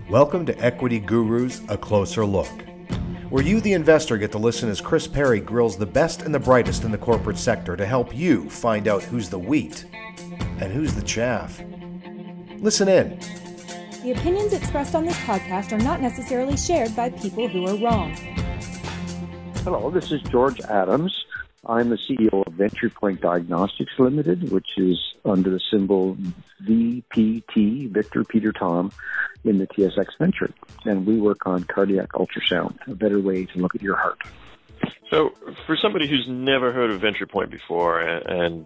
Welcome to Equity Gurus, A Closer Look, where you, the investor, get to listen as Chris Perry grills the best and the brightest in the corporate sector to help you find out who's the wheat and who's the chaff. Listen in. The opinions expressed on this podcast are not necessarily shared by people who are wrong. Hello, this is George Adams. I'm the CEO of Venture Point Diagnostics Limited, which is under the symbol VPT, Victor Peter Tom, in the TSX Venture. And we work on cardiac ultrasound, a better way to look at your heart. So, for somebody who's never heard of Venture Point before and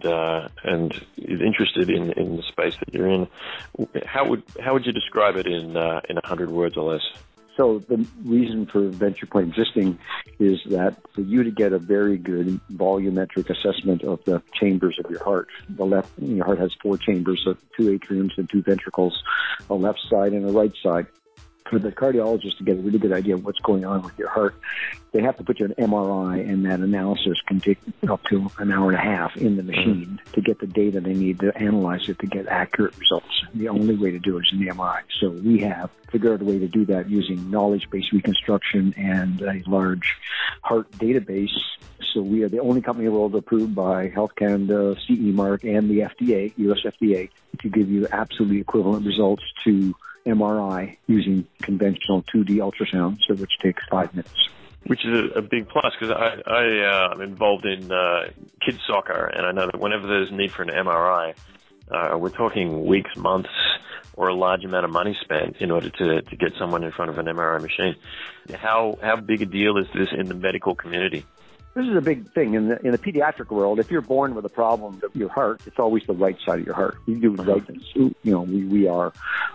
is interested in the space that you're in, how would you describe it in 100 words or less? So the reason for Venture Point existing is that for you to get a very good volumetric assessment of the chambers of your heart, your heart has 4 chambers, so 2 atriums and 2 ventricles, a left side and a right side. For the cardiologist to get a really good idea of what's going on with your heart, they have to put you an MRI, and that analysis can take up to an hour and a half in the machine to get the data they need to analyze it to get accurate results. The only way to do it is in the MRI. So we have figured out a way to do that using knowledge-based reconstruction and a large heart database. So we are the only company in the world approved by Health Canada, CE Mark, and the FDA, US FDA, to give you absolutely equivalent results to MRI using conventional 2D ultrasound, so which takes 5 minutes. Which is a big plus, because I'm involved in kids soccer, and I know that whenever there's a need for an MRI, we're talking weeks, months, or a large amount of money spent in order to get someone in front of an MRI machine. How big a deal is this in the medical community? This is a big thing in the pediatric world. If you're born with a problem of your heart, it's always the right side of your heart. You do right, we are,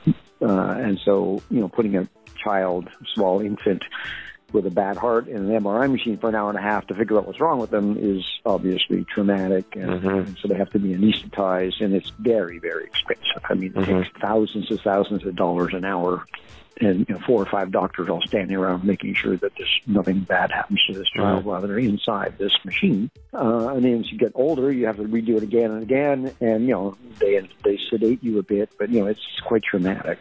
and so putting a child, small infant, with a bad heart in an MRI machine for an hour and a half to figure out what's wrong with them is obviously traumatic, and so they have to be anesthetized, and it's very, very expensive. I mean, it takes thousands of dollars an hour. And 4 or 5 doctors all standing around making sure that there's nothing bad happens to this child while they're inside this machine. And then as you get older, you have to redo it again and again. And, they sedate you a bit, but, it's quite traumatic.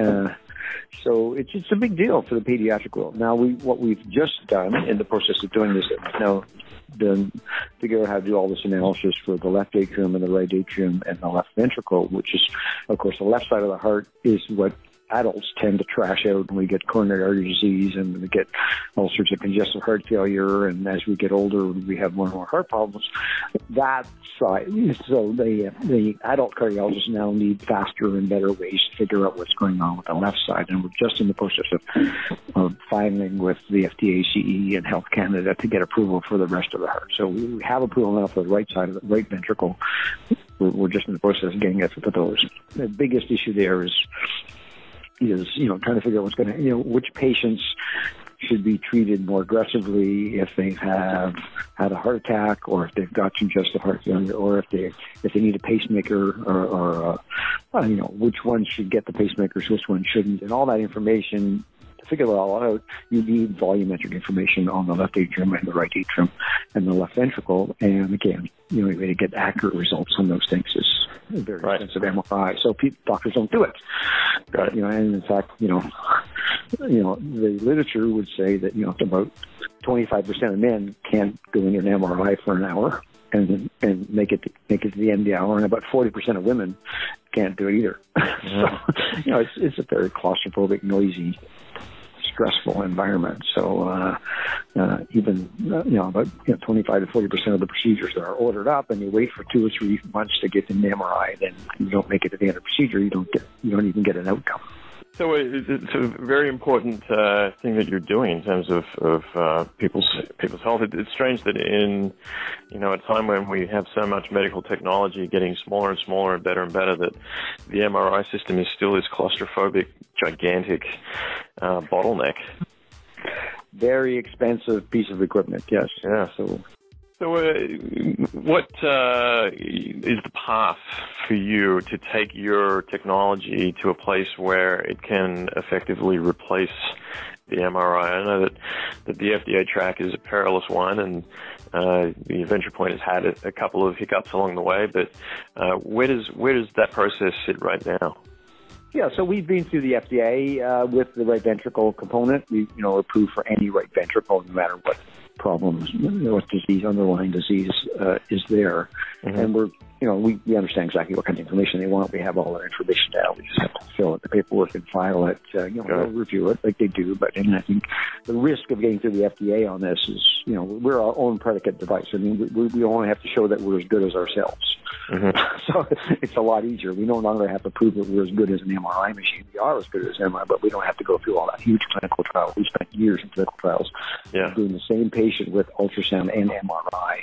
So it's a big deal for the pediatric world. Now, what we've just done in the process of doing this, then figure out how to do all this analysis for the left atrium and the right atrium and the left ventricle, which is, of course, the left side of the heart is what adults tend to trash out, and we get coronary artery disease, and we get all sorts of congestive heart failure, and as we get older, we have more and more heart problems. That side, so the adult cardiologists now need faster and better ways to figure out what's going on with the left side, and we're just in the process of filing with the FDA, CE, and Health Canada to get approval for the rest of the heart. So we have approval now for the right side of the right ventricle. We're just in the process of getting it for those. The biggest issue there is trying to figure out what's going to, which patients should be treated more aggressively if they have had a heart attack, or if they've got congestive heart failure, or if they need a pacemaker, or which ones should get the pacemakers, which ones shouldn't, and all that information. To figure it all out, you need volumetric information on the left atrium and the right atrium and the left ventricle. And again, the way to get accurate results on those things is a very expensive MRI. So doctors don't do it. And in fact, the literature would say that about 25% of men can't go in an MRI for an hour and make it to the end of the hour, and about 40% of women can't do it either. So it's a very claustrophobic, noisy, stressful environment. So even about 25 to 40% of the procedures that are ordered up, and you wait for 2 or 3 months to get an MRI, then you don't make it to the end of the procedure. You don't even get an outcome. So it's a very important thing that you're doing in terms of people's health. It's strange that in a time when we have so much medical technology getting smaller and smaller and better, that the MRI system is still this claustrophobic, gigantic bottleneck. Very expensive piece of equipment. Yes. Yeah. So what is the path for you to take your technology to a place where it can effectively replace the MRI? I know that the FDA track is a perilous one, and the Venture Point has had a couple of hiccups along the way, but where does that process sit right now? Yeah, so we've been through the FDA with the right ventricle component. We, approved for any right ventricle, no matter what problems, what disease, underlying disease is there. Mm-hmm. And we're, we understand exactly what kind of information they want. We have all that information now. We just have to fill out the paperwork and file it. We'll review it like they do. But I think the risk of getting through the FDA on this is, we're our own predicate device. I mean, we only have to show that we're as good as ourselves. Mm-hmm. So it's a lot easier. We no longer have to prove that we're as good as an MRI machine. We are as good as an MRI, but we don't have to go through all that huge clinical trial. We spent years in clinical trials doing the same patient with ultrasound and MRI.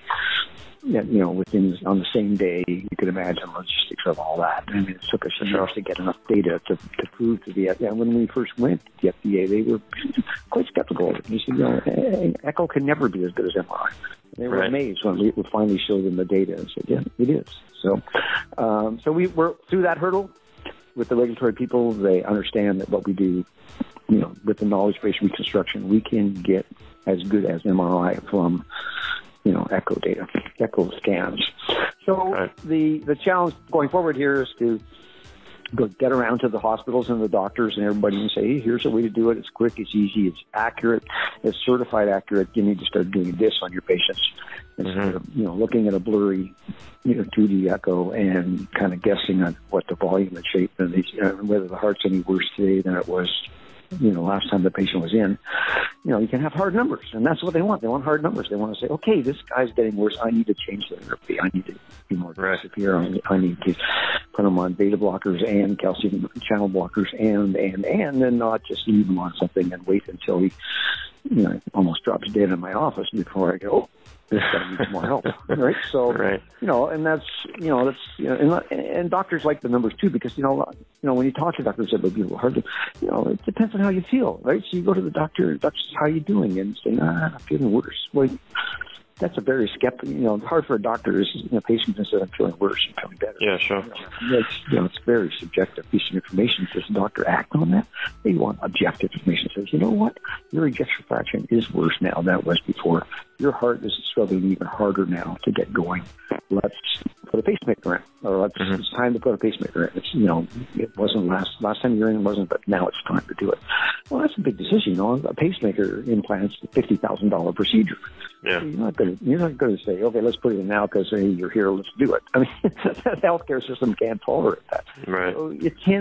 On the same day. You could imagine logistics of all that. I mean, it took us years to get enough data to prove to the FDA. When we first went to the FDA, they were quite skeptical of it. They said, echo can never be as good as MRI. They were amazed when we would finally show them the data and said, yeah, it is. So we're through that hurdle with the regulatory people. They understand that what we do, with the knowledge-based reconstruction, we can get as good as MRI from echo data, echo scans. So the challenge going forward here is to get around to the hospitals and the doctors and everybody and say, hey, here's a way to do it. It's quick, it's easy, it's accurate, it's certified accurate. You need to start doing this on your patients instead of, looking at a blurry, 2D echo and kind of guessing on what the volume and shape and whether the heart's any worse today than it was last time the patient was in. You can have hard numbers, and that's what they want. They want hard numbers. They want to say, okay, this guy's getting worse. I need to change the therapy. I need to be more aggressive here. I need to put them on beta blockers and calcium channel blockers and then not just leave them on something and wait until he, almost drops dead in my office before I go, this guy needs more help, right? So, and that's, and doctors like the numbers too, because, when you talk to doctors about people hard to, it depends on how you feel, right? So you go to the doctor says, how are you doing? And say, I'm feeling worse. Well, that's a very skeptical, hard for a doctor is, patient can say, I'm feeling worse, I'm feeling better. Yeah, sure. It's very subjective piece of information. Does the doctor act on that? They want objective information. Says, you know what? Your ejection fraction is worse now than it was before. Your heart is struggling even harder now to get going. Let's put a pacemaker in, or it's time to put a pacemaker in. It's, it wasn't last time you were in, it wasn't, but now it's time to do it. Well, that's a big decision. A pacemaker implant's a $50,000 procedure. Yeah. You're not going to say, okay, let's put it in now because hey, you're here, let's do it. I mean, the healthcare system can't tolerate that. Right. So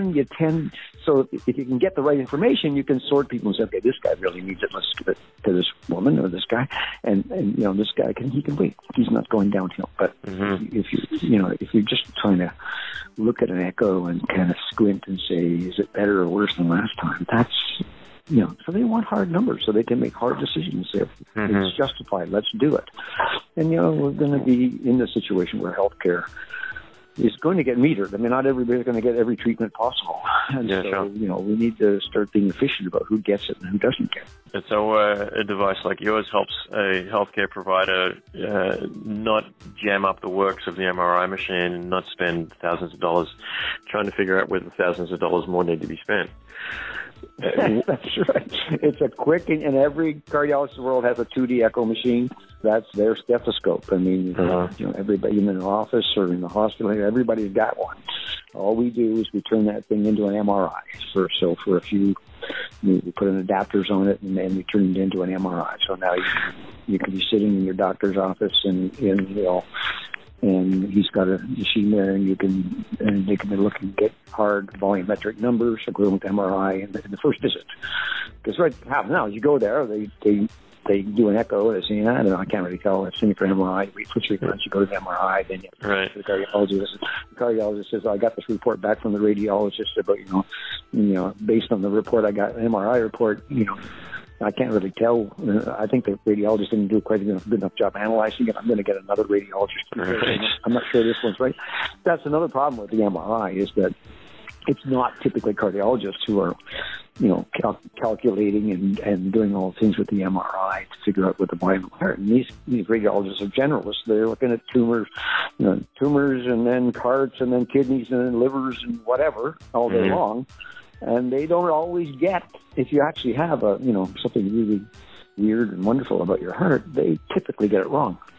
so if you can get the right information, you can sort people and say, okay, this guy really needs it. Let's give it to this woman or this guy, and this guy he can wait. He's not going downhill. But if you're just trying to look at an echo and kind of squint and say, is it better or worse than last time? That's so they want hard numbers so they can make hard decisions. If it's justified, let's do it. And, we're going to be in the situation where healthcare is going to get metered. I mean, not everybody's going to get every treatment possible. And we need to start being efficient about who gets it and who doesn't get it. And so a device like yours helps a healthcare provider not jam up the works of the MRI machine and not spend thousands of dollars trying to figure out whether thousands of dollars more need to be spent. That's right. It's a quick, and every cardiologist in the world has a 2D echo machine. That's their stethoscope. I mean, everybody in the office or in the hospital, everybody's got one. All we do is we turn that thing into an MRI. For a few, we put an adapters on it, and then we turn it into an MRI. So now you can be sitting in your doctor's office and he's got a machine there, and they can be looking at hard volumetric numbers equivalent with MRI in the first visit. Because what happens now is you go there, they do an echo, they say, I don't know, I can't really tell. I've seen it for MRI. Wait for 3 months, you go to the MRI, then you have to the cardiologist. The cardiologist says, I got this report back from the radiologist about, based on the report I got, an MRI report, I can't really tell. I think the radiologist didn't do quite a good enough job analyzing it. I'm going to get another radiologist. Right. I'm not sure this one's right. That's another problem with the MRI is that it's not typically cardiologists who are, calculating and doing all the things with the MRI to figure out what the volume of the heart. And these radiologists are generalists. They're looking at tumors and then hearts and then kidneys and then livers and whatever all day long. And they don't always get, if you actually have something really weird and wonderful about your heart, they typically get it wrong.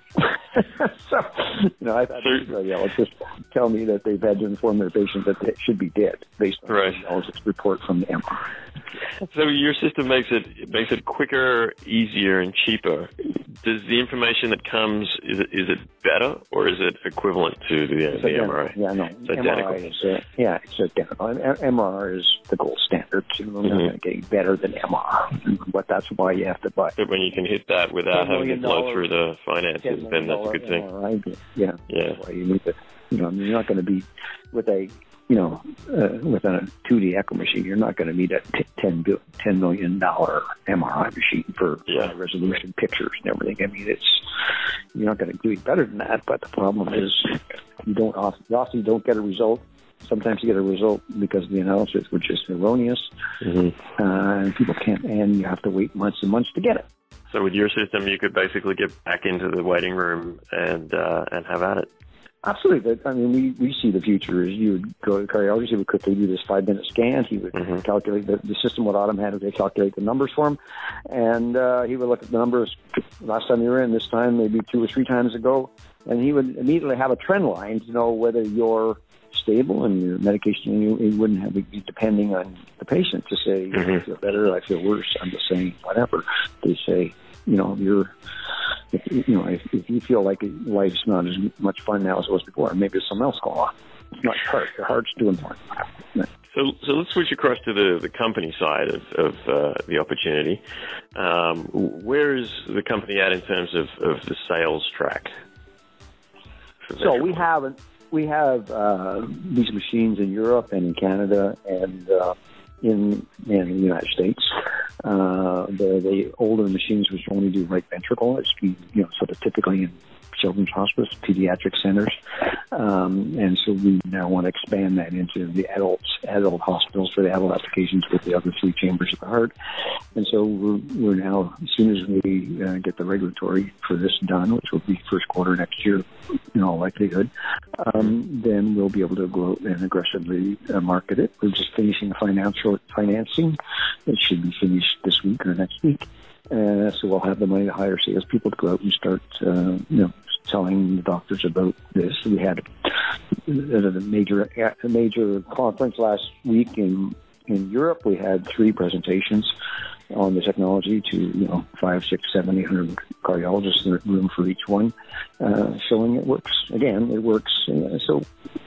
So, I've had cardiologists tell me that they've had to inform their patients that they should be dead based on the cardiologist's report from the MRI. So your system makes it quicker, easier, and cheaper. Does the information that comes, is it better or is it equivalent to the MRI? Yeah, no. It's identical. MRI is, it's identical. MRI is the gold standard. So we're not going to get better than MR, but that's why you have to buy. But when you can hit that without having to flow through the finances, then that's a good thing. MRI, yeah. That's why you need to, you're not going to be with a with a 2D echo machine, you're not going to need a $10 million MRI machine for high resolution pictures and everything. I mean, you're not going to do it better than that. But the problem is, you often don't get a result. Sometimes you get a result because the analysis was just erroneous, and people can't, and you have to wait months and months to get it. So with your system, you could basically get back into the waiting room and have at it. Absolutely. I mean, we see the future as you would go to the cardiologist, he would quickly do this 5-minute scan. He would calculate, the system would automatically calculate the numbers for him. And he would look at the numbers last time you were in, this time, maybe 2 or 3 times ago. And he would immediately have a trend line to know whether you're stable and your medication, you wouldn't have to be depending on the patient to say, I feel better, I feel worse, I'm just saying whatever. They say, if you feel like life's not as much fun now as it was before, maybe there's something else going on. It's not your heart. Your heart's doing more. So let's switch across to the company side of the opportunity. Where is the company at in terms of the sales track? So we have these machines in Europe and in Canada and in the United States. The older machines which only do right ventricle, sort of typically in children's hospice, pediatric centers. And so we now want to expand that into the adult hospitals for the adult applications with the other 3 chambers of the heart. And so we're now, as soon as we get the regulatory for this done, which will be first quarter next year in all likelihood, then we'll be able to go out and aggressively market it. We're just finishing the financing. It should be finished this week or next week. So we'll have the money to hire salespeople to go out and start, telling the doctors about this. We had a major conference last week in Europe. We had 3 presentations on the technology to 5, 6, 7, 800 cardiologists in the room for each one, showing it works. Again, it works. So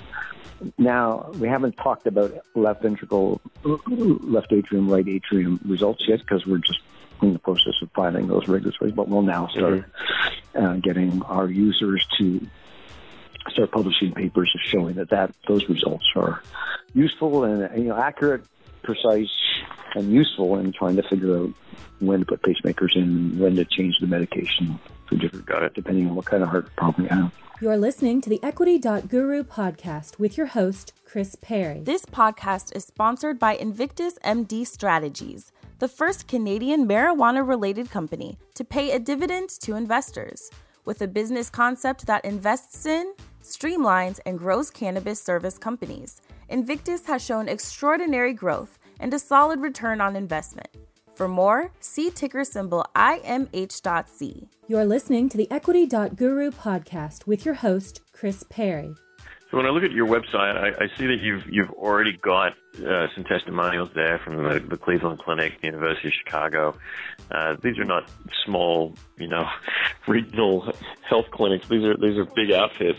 now we haven't talked about left ventricle, left atrium, right atrium results yet because we're just in the process of filing those regulatory, but we'll now start getting our users to start publishing papers showing that those results are useful and accurate, precise, and useful in trying to figure out when to put pacemakers in, when to change the medication for different, depending on what kind of heart problem you have. You're listening to the Equity.Guru podcast with your host, Chris Perry. This podcast is sponsored by Invictus MD Strategies, the first Canadian marijuana-related company to pay a dividend to investors. With a business concept that invests in, streamlines, and grows cannabis service companies, Invictus has shown extraordinary growth and a solid return on investment. For more, see ticker symbol IMH.C. You're listening to the Equity.Guru podcast with your host, Chris Perry. So when I look at your website, I see that you've already got some testimonials there from the Cleveland Clinic, the University of Chicago. These are not small, regional health clinics. These are big outfits.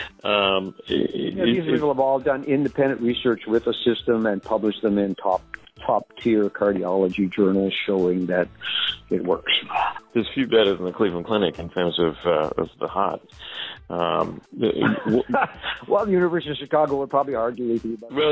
These people have all done independent research with a system and published them in top tier cardiology journals showing that it works. There's few better than the Cleveland Clinic in terms of the heart. Well, the University of Chicago would probably argue with you about that. Well,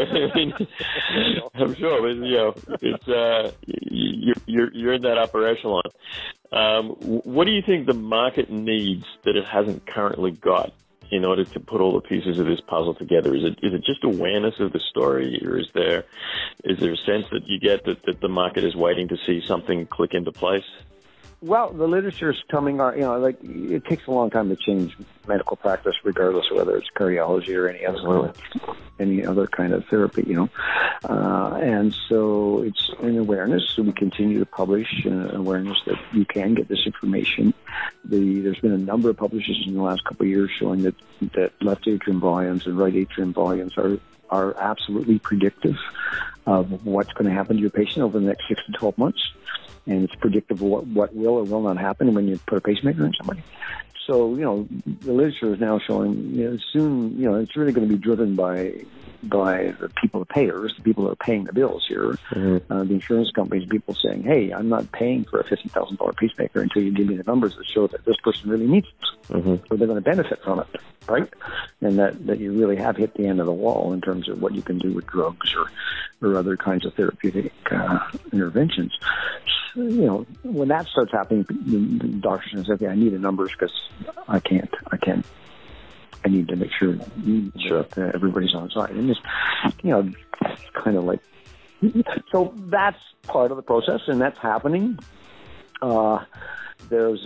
I'm sure, but it's you're in that upper echelon. What do you think the market needs that it hasn't currently got in order to put all the pieces of this puzzle together? Is it just awareness of the story, or is there a sense that you get that the market is waiting to see something click into place? Well, the literature is coming on, like it takes a long time to change medical practice, regardless of whether it's cardiology or any other kind of therapy, and so it's an awareness. So we continue to publish awareness that you can get this information. There's been a number of publications in the last couple of years showing that left atrium volumes and right atrium volumes are absolutely predictive of what's going to happen to your patient over the next 6 to 12 months. And it's predictive of what will or will not happen when you put a pacemaker in somebody. So, the literature is now showing, soon, it's really going to be driven by the people, the payers, the people that are paying the bills here, the insurance companies, people saying, hey, I'm not paying for a $50,000 pacemaker until you give me the numbers that show that this person really needs it. So they're going to benefit from it, right? And that you really have hit the end of the wall in terms of what you can do with drugs or other kinds of therapeutic interventions. So, when that starts happening, the doctor says, okay, I need the numbers because I can't. I need to make sure that everybody's on side. And it's, it's kind of like, so that's part of the process, and that's happening. There's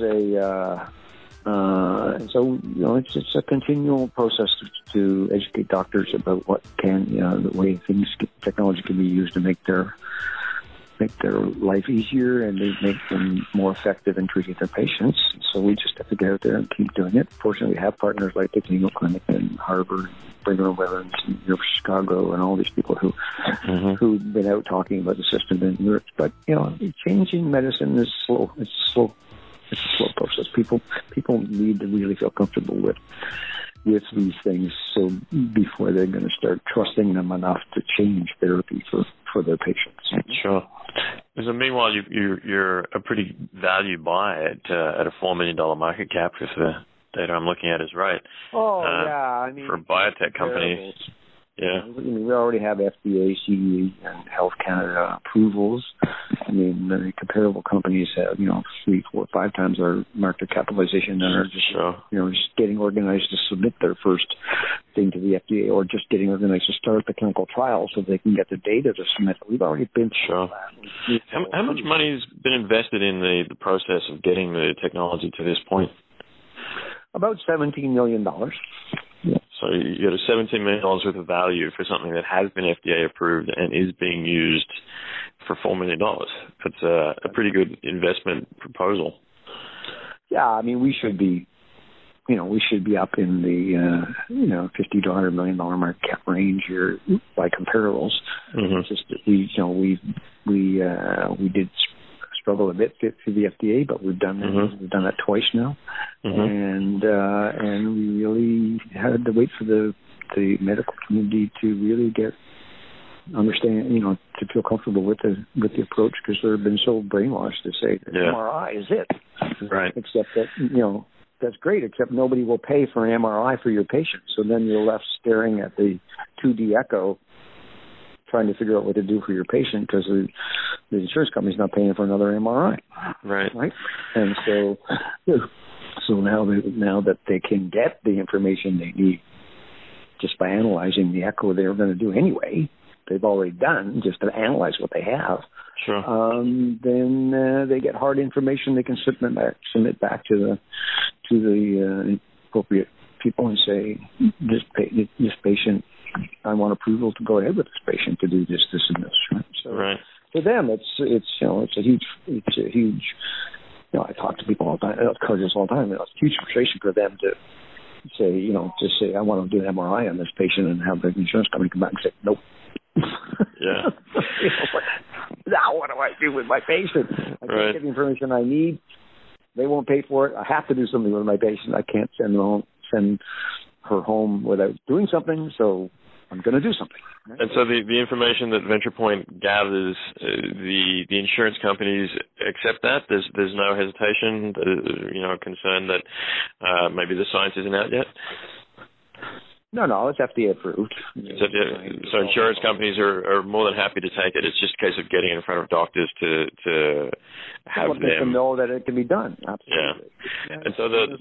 it's a continual process to educate doctors about what the way technology can be used to make their life easier and they make them more effective in treating their patients. So we just have to get out there and keep doing it. Fortunately, we have partners like the Cleveland Clinic and Harvard, Brigham and Women's, and University of Chicago, and all these people who've been out talking about the system in Europe. But changing medicine is slow. It's slow. It's a slow process. People need to really feel comfortable with these things, so before they're going to start trusting them enough to change therapy for their patients. Sure. So meanwhile, you're a pretty valued buy at a $4 million market cap, if the data I'm looking at is right. Oh, yeah. For a biotech company. Yeah. We already have FDA, CE, and Health Canada approvals. The comparable companies have, 3, 4, 5 times our market capitalization and are just, just getting organized to submit their first thing to the FDA, or just getting organized to start the clinical trial so they can get the data to submit. We've already been through that. How much money has been invested in the process of getting the technology to this point? About $17 million. Yeah. So you got a $17 million worth of value for something that has been FDA approved and is being used for $4 million. That's a pretty good investment proposal. Yeah, we should be, up in the, $50 to $100 million market cap range here by comparables. It's just that we did struggle a bit through the FDA, but we've done that twice now, and we really had to wait for the medical community to really understand, to feel comfortable with the approach, because they've been so brainwashed to say that MRI is it, right? Except that that's great, except nobody will pay for an MRI for your patient, so then you're left staring at the 2D echo, trying to figure out what to do for your patient, because the insurance company's not paying for another MRI. Right. And so now that they can get the information they need just by analyzing the echo they were going to do anyway, they've already done, just to analyze what they have. Sure. Then they get hard information they can submit back to the appropriate people and say, this patient, I want approval to go ahead with this patient to do this and this. Right? So for them, it's a huge. I talk to people all the time, cardiologists all the time. It's a huge frustration for them to say, I want to do an MRI on this patient, and have the insurance company come back and say, nope. Yeah. Now what do I do with my patient? I can't get the information I need. They won't pay for it. I have to do something with my patient. I can't send her home without doing something, so I'm going to do something. Right? And so the information that VenturePoint gathers, the insurance companies accept that? There's no hesitation, concern that maybe the science isn't out yet? No, it's FDA approved. So insurance companies are more than happy to take it. It's just a case of getting in front of doctors to have them know that it can be done. Absolutely. Yeah. And so there's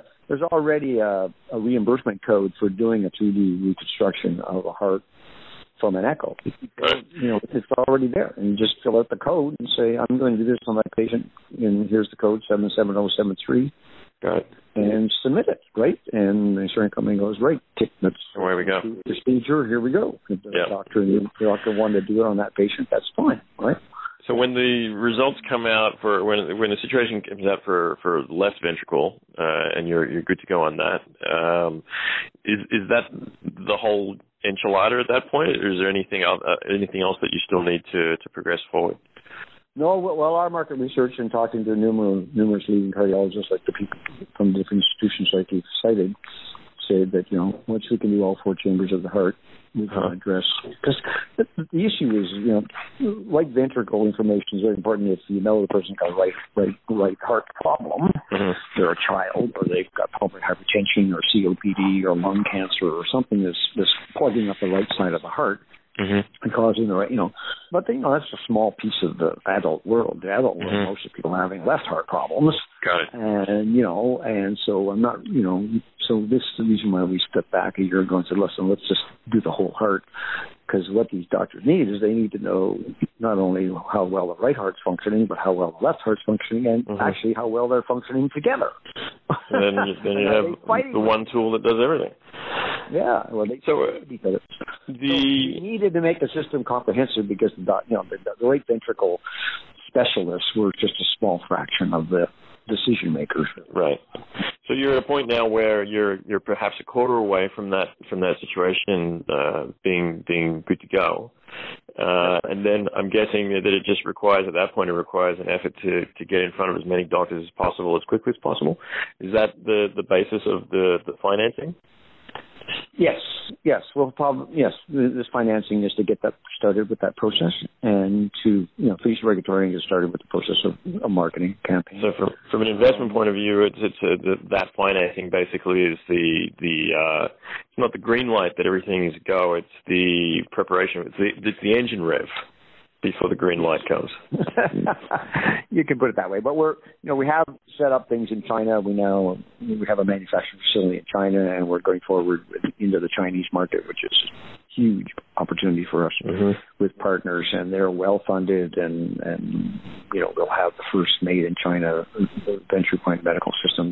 already a reimbursement code for doing a 2D reconstruction of a heart from an echo. Right. It's already there, and you just fill out the code and say, I'm going to do this on my patient, and here's the code 77073. Got it. And submit it, right? And the insurance company goes, right, that's away we go. Procedure, here we go. If the doctor wanted to do it on that patient, that's fine, right? So when the results come out for when the situation comes out for left ventricle, and you're good to go on that, is that the whole enchilada at that point, or is there anything else that you still need to progress forward? No, well, our market research and talking to numerous leading cardiologists, like the people from different institutions like you've cited, say that, once we can do all four chambers of the heart, we can address, because the issue is, right ventricle information is very important. If you know the person's got a right heart problem, they're a child, or they've got pulmonary hypertension or COPD or lung cancer or something that's plugging up the right side of the heart. And causing the right, but that's a small piece of the adult world. The adult world, most of people are having left heart problems. Got it. And and so I'm not, so this is the reason why we stepped back a year ago and said, listen, let's just do the whole heart, because what these doctors need is they need to know not only how well the right heart's functioning, but how well the left heart's functioning, and actually how well they're functioning together. And then you have the one tool that does everything. Yeah, well, we needed to make the system comprehensive, because the right ventricle specialists were just a small fraction of the decision makers. Right. So you're at a point now where you're perhaps a quarter away from that situation being good to go. And then I'm guessing that it just requires, at that point, an effort to get in front of as many doctors as possible, as quickly as possible. Is that the basis of the financing? Yes. Well, this financing is to get that started with that process, and to finish regulatory and get started with the process of a marketing campaign. So from an investment point of view, that financing basically is it's not the green light that everything is go. It's the preparation. It's the engine rev before the green light comes. You can put it that way. But we have set up things in China. We have a manufacturing facility in China, and we're going forward into the Chinese market, which is a huge opportunity for us with partners, and they're well funded, and they'll have the first made in China Venture Medical Systems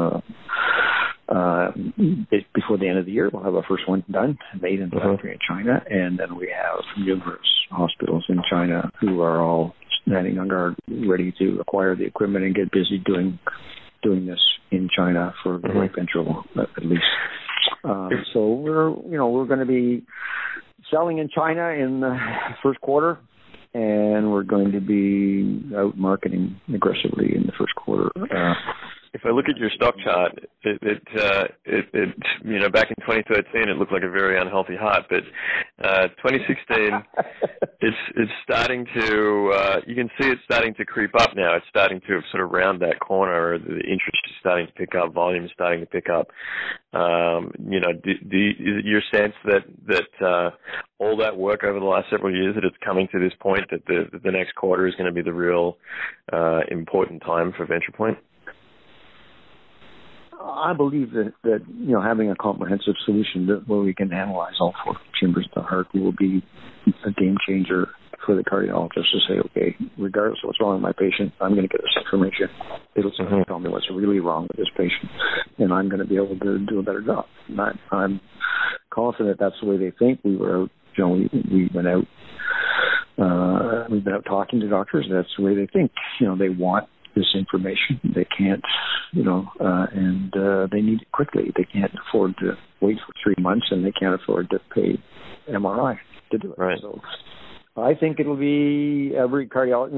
before the end of the year. We'll have our first one done, made in factory in China, and then we have numerous hospitals in China who are all standing on guard, ready to acquire the equipment and get busy doing this in China for the right ventricle, at least. So we're going to be selling in China in the first quarter, and we're going to be out marketing aggressively in the first quarter. If I look at your stock chart, it back in 2013 it looked like a very unhealthy heart, but 2016 it's starting to you can see it's starting to creep up now. It's starting to sort of round that corner. The interest is starting to pick up, volume is starting to pick up. Is it your sense that all that work over the last several years, that it's coming to this point, that the next quarter is going to be the real important time for Ventripoint? I believe that having a comprehensive solution where we can analyze all four chambers of the heart will be a game changer for the cardiologist to say, okay, regardless of what's wrong with my patient, I'm going to get this information. It'll tell me what's really wrong with this patient, and I'm going to be able to do a better job. I'm confident that's the way they think. We were out, we've been out talking to doctors. That's the way they think. They want this information. They can't, and they need it quickly. They can't afford to wait for 3 months, and they can't afford to pay MRI to do it. Right. So I think it'll be every cardiologist,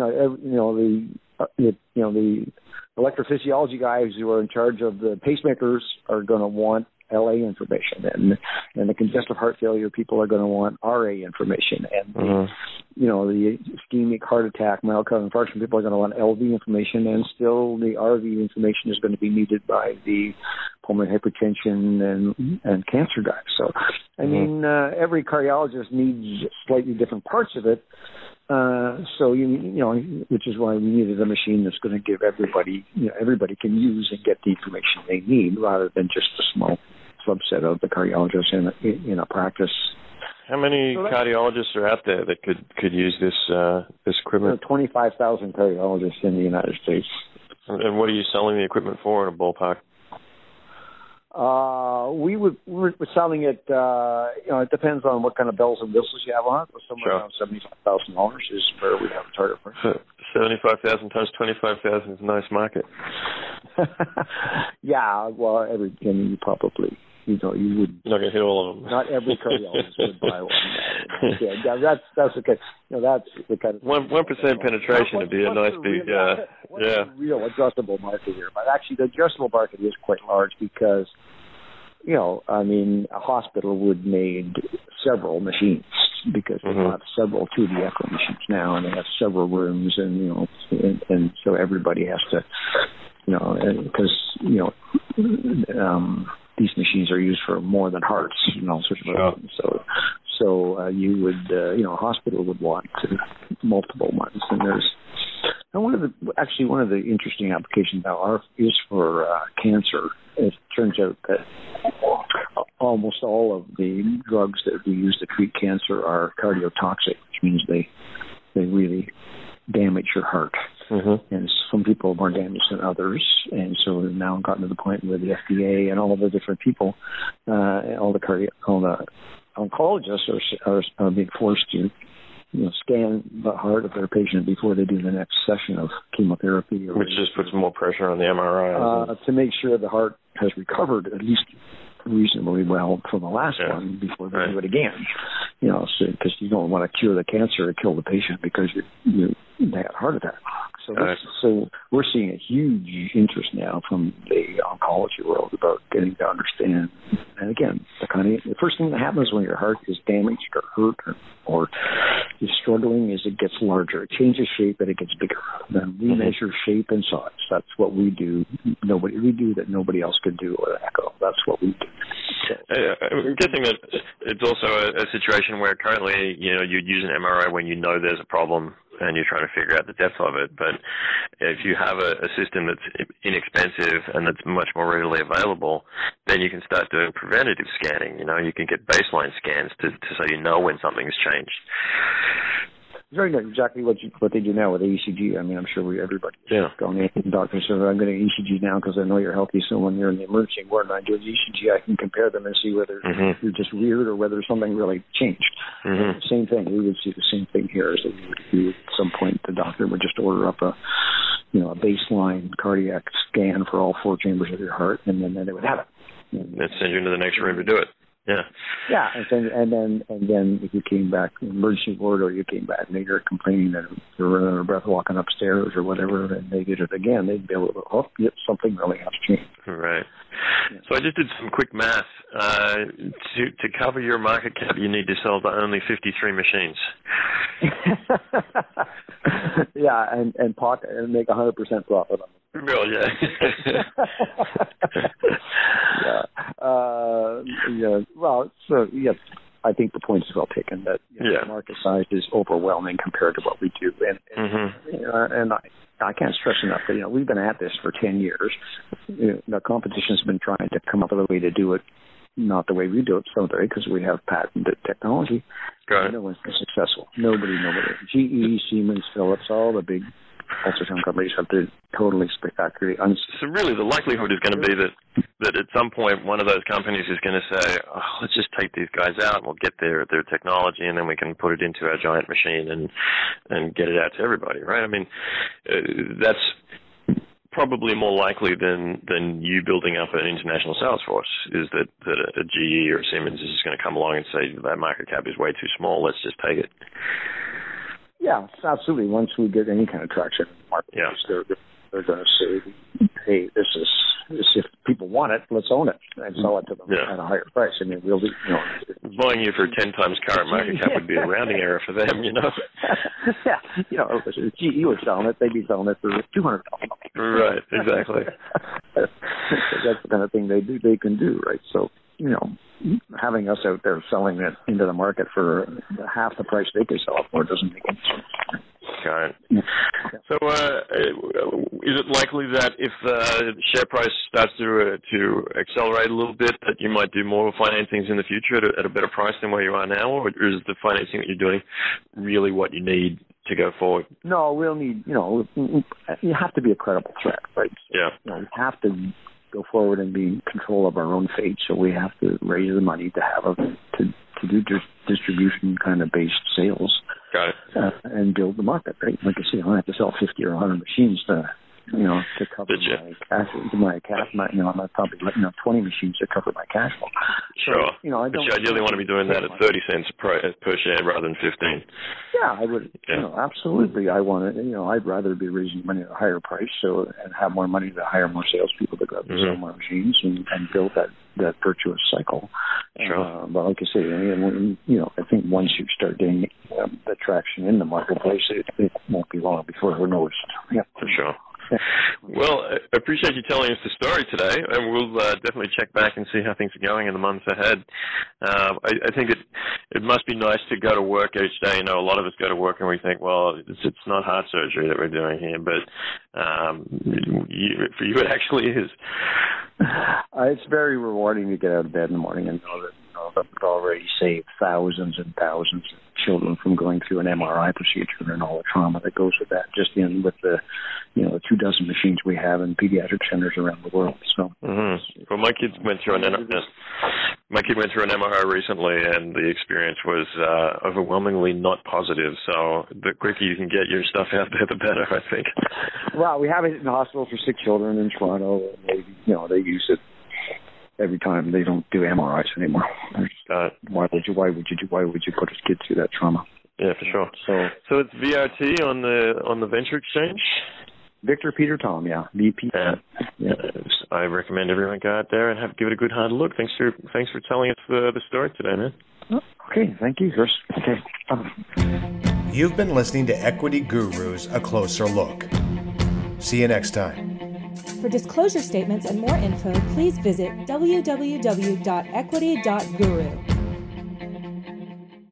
the electrophysiology guys who are in charge of the pacemakers are going to want LA information, and the congestive heart failure people are going to want RA information, and the ischemic heart attack, myocardial infarction people are going to want LV information, and still the RV information is going to be needed by the pulmonary hypertension and cancer guys. So, I mean, every cardiologist needs slightly different parts of it. So which is why we needed a machine that's going to give everybody can use and get the information they need, rather than just a small subset of the cardiologists in a practice How many cardiologists are out there that could use this equipment? 25,000 cardiologists in the United States. And what are you selling the equipment for in a ballpark? We're selling it. It depends on what kind of bells and whistles you have on it. But somewhere around $75,000 is where we have a target price. 75,000 times 25,000 is a nice market. Yeah, well, you probably. You would. You're not going to hit all of them. Not every cardiologist would buy one. Yeah, that's okay. That's the kind of 1% penetration would be a nice big. The real addressable market here? But actually, the addressable market is quite large because, a hospital would need several machines because they have several 2D echo machines now, and they have several rooms, and and so everybody has to, because these machines are used for more than hearts and all sorts of things. So you would, a hospital would want multiple ones. And one of the interesting applications now is for cancer. It turns out that almost all of the drugs that we use to treat cancer are cardiotoxic, which means they really damage your heart. And some people are more damaged than others, and so we've now gotten to the point where the FDA and all of the different people, all the oncologists are being forced to, scan the heart of their patient before they do the next session of chemotherapy, which just puts more pressure on the MRI to make sure the heart has recovered at least reasonably well from the last one before they do it again. Because you don't want to cure the cancer or kill the patient because they had a heart attack. So we're seeing a huge interest now from the oncology world about getting to understand. And again, the first thing that happens when your heart is damaged or hurt or is struggling is it gets larger. It changes shape and it gets bigger. Then we measure shape and size. That's what we do. We do that nobody else could do with an echo. That's what we do. I'm guessing that it's also a situation where currently, you'd use an MRI when you know there's a problem and you're trying to figure out the depth of it. But if you have a system that's inexpensive and that's much more readily available, then you can start doing preventative scanning. You can get baseline scans so you know when something's changed. Very good. Exactly what they do now with the ECG. I'm sure everybody going in. Doctors say, I'm going to ECG now because I know you're healthy. So when you're in the emergency ward and I do the ECG, I can compare them and see whether you're just weird or whether something really changed. Same thing. We would see the same thing here. Is that at some point the doctor would just order up a baseline cardiac scan for all four chambers of your heart, and then they would have it. And send you into the next room to do it. Yeah, and then if you came back in the emergency ward or you came back and you're complaining that you're running out of breath walking upstairs or whatever, and they did it again, they'd be able to, something really has changed. Right. Yeah. So I just did some quick math. To cover your market cap, you need to sell only 53 machines. Yeah, and make 100% profit on them. Well, yeah. Well, so yes, I think the point is well taken that the market size is overwhelming compared to what we do, and I can't stress enough that we've been at this for 10 years. The competition's been trying to come up with a way to do it, not the way we do it, because we have patented technology. No one's been successful. Nobody. GE, Siemens, Philips, all the big ultrasound companies have been totally spectacularly So really the likelihood is going to be that at some point one of those companies is going to say, let's just take these guys out and we'll get their technology and then we can put it into our giant machine and get it out to everybody, right? That's probably more likely than you building up an international sales force, is that a GE or a Siemens is just going to come along and say that market cap is way too small, let's just take it. Yeah, absolutely. Once we get any kind of traction in the marketplace, they're going to say, hey, this is if people want it, let's own it and sell it to them at a higher price. We'll do, buying you for 10 times current market cap would be a rounding error for them, Yeah, if GE was selling it, they'd be selling it for $200,000. Right, exactly. That's the kind of thing they can do, right? So, having us out there selling it into the market for half the price they could sell it for doesn't make any sense. Got it. So, is is it likely that if the share price starts to accelerate a little bit, that you might do more financings in the future at a better price than where you are now, or is the financing that you're doing really what you need to go forward? No, we'll need, you have to be a credible threat, right? So, yeah. We have to go forward and be in control of our own fate, so we have to raise the money to have to do distribution kind of based sales. Got it. And build the market, right? Like I say, I don't have to sell 50 or 100 machines to cover my cash. I'm not probably 20 machines to cover my cash flow. Sure. So, I don't. But you ideally want to be doing that at 30 cents per share rather than 15. Yeah, I would. Yeah. Absolutely. I want to. I'd rather be raising money at a higher price, and have more money to hire more salespeople to go out and sell more machines and build that virtuous cycle. Sure. But like I say, I think once you start getting the traction in the marketplace, it won't be long before we're noticed. Yeah, for sure. Well, I appreciate you telling us the story today, and we'll definitely check back and see how things are going in the months ahead. I think it must be nice to go to work each day. A lot of us go to work and we think, well, it's not heart surgery that we're doing here, but for you it actually is. It's very rewarding to get out of bed in the morning and know that we've already saved thousands and thousands of children from going through an MRI procedure and all the trauma that goes with that, just in with the 24 machines we have in pediatric centers around the world. So, well, my kid went through an MRI recently, and the experience was overwhelmingly not positive. So the quicker you can get your stuff out there, the better, I think. Well, we have it in the hospital for sick children in Toronto, and they use it every time. They don't do MRIs anymore. Why would you put a kid through that trauma? Yeah, for sure. So it's VRT on the Venture Exchange? Victor Peter Tom, yeah. VP. Yeah. I recommend everyone go out there and give it a good hard look. Thanks for telling us the story today, man. Okay, thank you, Chris. Okay. You've been listening to Equity Gurus, A Closer Look. See you next time. For disclosure statements and more info, please visit www.equity.guru.